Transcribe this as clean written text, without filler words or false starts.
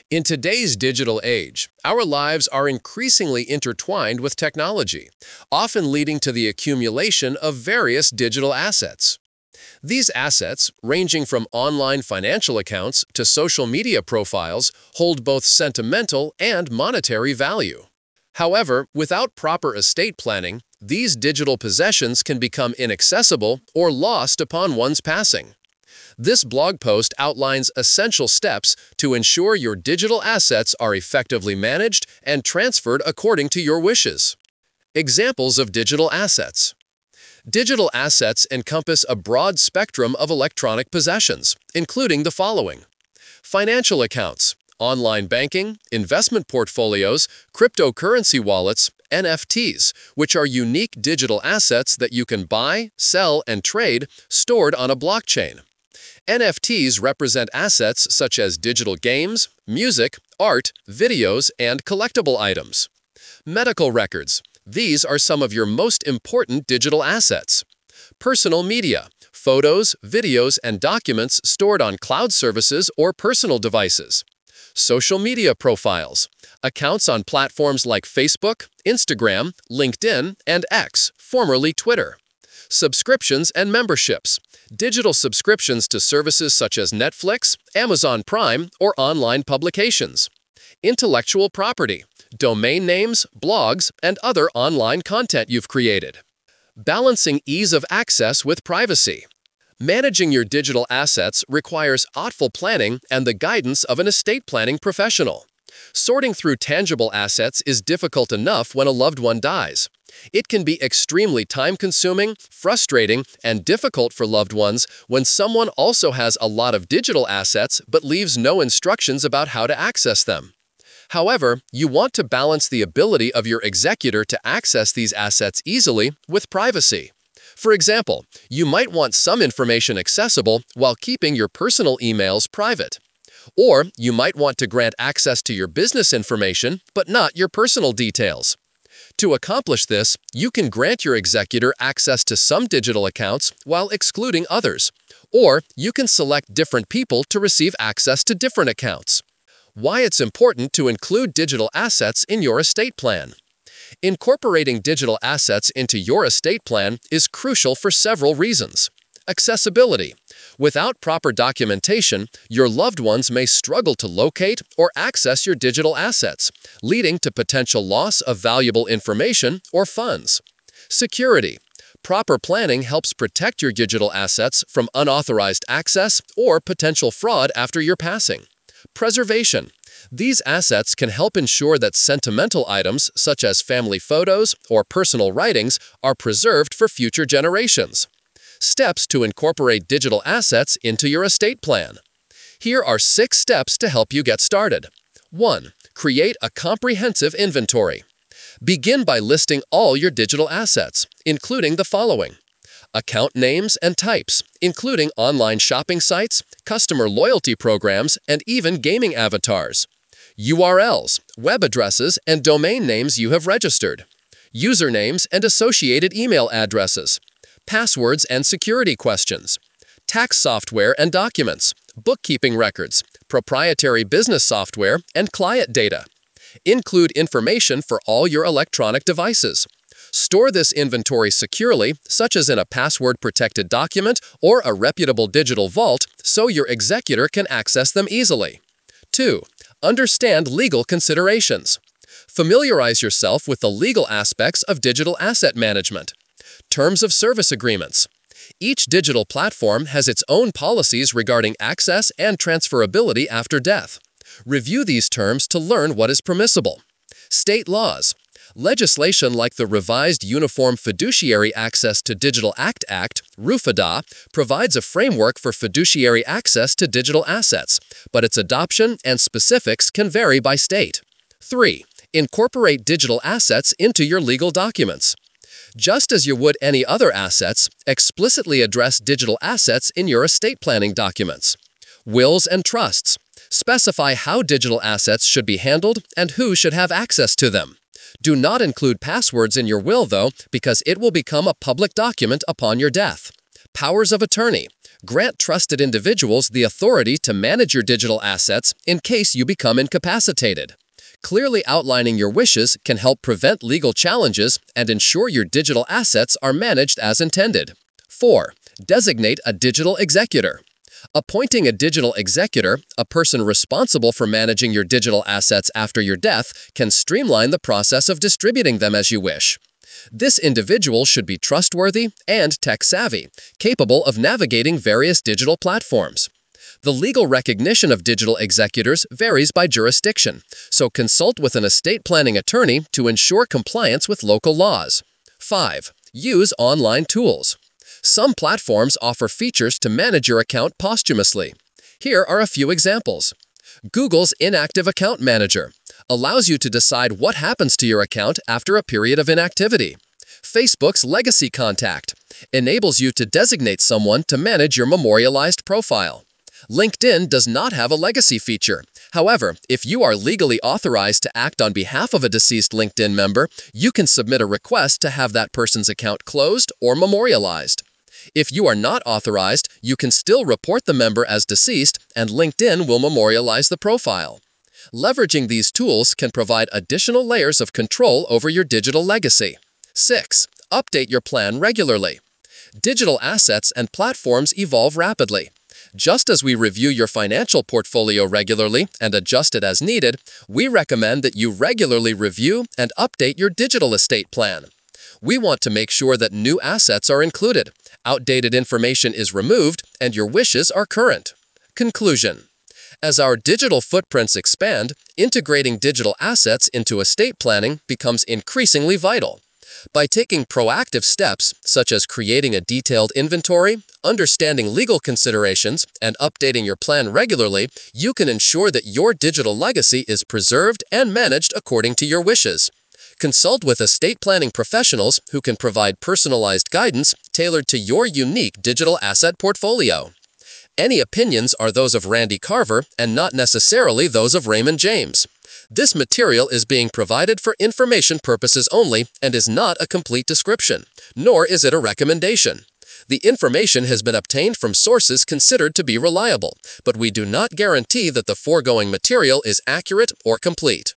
In today's digital age, our lives are increasingly intertwined with technology, often leading to the accumulation of various digital assets. These assets, ranging from online financial accounts to social media profiles, hold both sentimental and monetary value. However, without proper estate planning, these digital possessions can become inaccessible or lost upon one's passing. This blog post outlines essential steps to ensure your digital assets are effectively managed and transferred according to your wishes. Examples of digital assets. Digital assets encompass a broad spectrum of electronic possessions, including the following: financial accounts, online banking, investment portfolios, cryptocurrency wallets, NFTs, which are unique digital assets that you can buy, sell, and trade, stored on a blockchain. NFTs represent assets such as digital games, music, art, videos, and collectible items. Medical records. These are some of your most important digital assets. Personal media. Photos, videos, and documents stored on cloud services or personal devices. Social media profiles. Accounts on platforms like Facebook, Instagram, LinkedIn, and X, formerly Twitter. Subscriptions and memberships. Digital subscriptions to services such as Netflix, Amazon Prime, or online publications. Intellectual property. Domain names, blogs, and other online content you've created. Balancing ease of access with privacy. Managing your digital assets requires thoughtful planning and the guidance of an estate planning professional. Sorting through tangible assets is difficult enough when a loved one dies. It can be extremely time-consuming, frustrating, and difficult for loved ones when someone also has a lot of digital assets but leaves no instructions about how to access them. However, you want to balance the ability of your executor to access these assets easily with privacy. For example, you might want some information accessible while keeping your personal emails private. Or you might want to grant access to your business information but not your personal details. To accomplish this, you can grant your executor access to some digital accounts while excluding others. Or you can select different people to receive access to different accounts. Why it's important to include digital assets in your estate plan. Incorporating digital assets into your estate plan is crucial for several reasons. Accessibility. Without proper documentation, your loved ones may struggle to locate or access your digital assets, leading to potential loss of valuable information or funds. Security. Proper planning helps protect your digital assets from unauthorized access or potential fraud after your passing. Preservation. These assets can help ensure that sentimental items such as family photos or personal writings are preserved for future generations. Steps to incorporate digital assets into your estate plan. Here are 6 steps to help you get started. 1. Create a comprehensive inventory. Begin by listing all your digital assets, including the following: account names and types, including online shopping sites, customer loyalty programs, and even gaming avatars. URLs, web addresses, and domain names you have registered. Usernames and associated email addresses. Passwords and security questions. Tax software and documents, bookkeeping records, proprietary business software, and client data. Include information for all your electronic devices. Store this inventory securely, such as in a password-protected document or a reputable digital vault, so your executor can access them easily. 2. Understand legal considerations. Familiarize yourself with the legal aspects of digital asset management. Terms of service agreements. Each digital platform has its own policies regarding access and transferability after death. Review these terms to learn what is permissible. State laws. Legislation like the Revised Uniform Fiduciary Access to Digital Act, RUFADA, provides a framework for fiduciary access to digital assets, but its adoption and specifics can vary by state. 3. Incorporate digital assets into your legal documents. Just as you would any other assets, explicitly address digital assets in your estate planning documents. Wills and trusts. Specify how digital assets should be handled and who should have access to them. Do not include passwords in your will, though, because it will become a public document upon your death. Powers of attorney. Grant trusted individuals the authority to manage your digital assets in case you become incapacitated. Clearly outlining your wishes can help prevent legal challenges and ensure your digital assets are managed as intended. 4. Designate a digital executor. Appointing a digital executor, a person responsible for managing your digital assets after your death, can streamline the process of distributing them as you wish. This individual should be trustworthy and tech-savvy, capable of navigating various digital platforms. The legal recognition of digital executors varies by jurisdiction, so consult with an estate planning attorney to ensure compliance with local laws. 5. Use online tools. Some platforms offer features to manage your account posthumously. Here are a few examples. Google's Inactive Account Manager allows you to decide what happens to your account after a period of inactivity. Facebook's Legacy Contact enables you to designate someone to manage your memorialized profile. LinkedIn does not have a legacy feature. However, if you are legally authorized to act on behalf of a deceased LinkedIn member, you can submit a request to have that person's account closed or memorialized. If you are not authorized, you can still report the member as deceased, and LinkedIn will memorialize the profile. Leveraging these tools can provide additional layers of control over your digital legacy. 6. Update your plan regularly. Digital assets and platforms evolve rapidly. Just as we review your financial portfolio regularly and adjust it as needed, we recommend that you regularly review and update your digital estate plan. We want to make sure that new assets are included, outdated information is removed, and your wishes are current. Conclusion. As our digital footprints expand, integrating digital assets into estate planning becomes increasingly vital. By taking proactive steps, such as creating a detailed inventory, understanding legal considerations, and updating your plan regularly, you can ensure that your digital legacy is preserved and managed according to your wishes. Consult with estate planning professionals who can provide personalized guidance tailored to your unique digital asset portfolio. Any opinions are those of Randy Carver and not necessarily those of Raymond James. This material is being provided for information purposes only and is not a complete description, nor is it a recommendation. The information has been obtained from sources considered to be reliable, but we do not guarantee that the foregoing material is accurate or complete.